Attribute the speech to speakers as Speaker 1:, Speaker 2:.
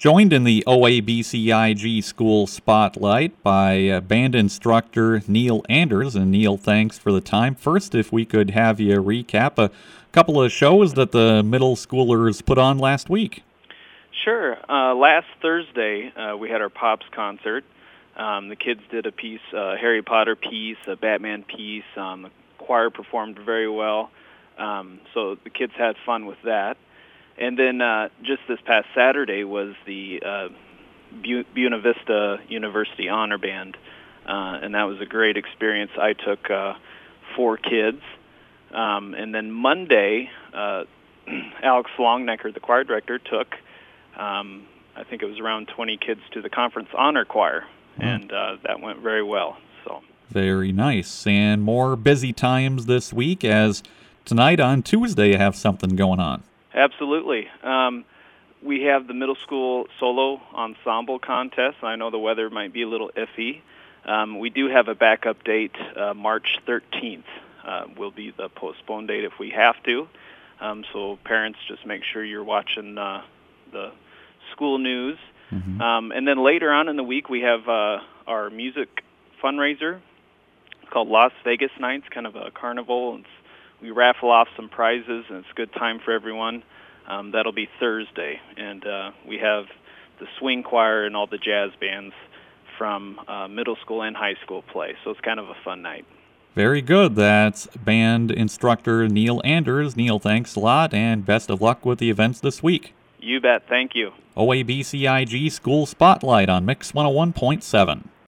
Speaker 1: Joined in the OABCIG School Spotlight by band instructor Neil Anders. And Neil, thanks for the time. First, if we could have you recap a couple of shows that the middle schoolers put on last week.
Speaker 2: Sure. Last Thursday, we had our Pops concert. The kids did a piece, a Harry Potter piece, a Batman piece. The choir performed very well. So the kids had fun with that. And then just this past Saturday was the Buena Vista University Honor Band, and that was a great experience. I took 4 kids. And then Monday, Alex Longnecker, the choir director, took, I think it was around 20 kids to the Conference Honor Choir, and that went very well. So
Speaker 1: very nice. And more busy times this week, as tonight on Tuesday you have something going on.
Speaker 2: Absolutely. We have the middle school solo ensemble contest. I know the weather might be a little iffy. We do have a backup date. March 13th will be the postponed date if we have to. So parents, just make sure you're watching the school news.
Speaker 1: Mm-hmm.
Speaker 2: And then later on in the week, we have our music fundraiser. It's called Las Vegas Nights, kind of a carnival. We raffle off some prizes, and it's a good time for everyone. That'll be Thursday, and we have the swing choir and all the jazz bands from middle school and high school play, so it's kind of a fun night.
Speaker 1: Very good. That's band instructor Neil Anders. Neil, thanks a lot, and best of luck with the events this week.
Speaker 2: You bet. Thank you.
Speaker 1: OABCIG School Spotlight on Mix 101.7.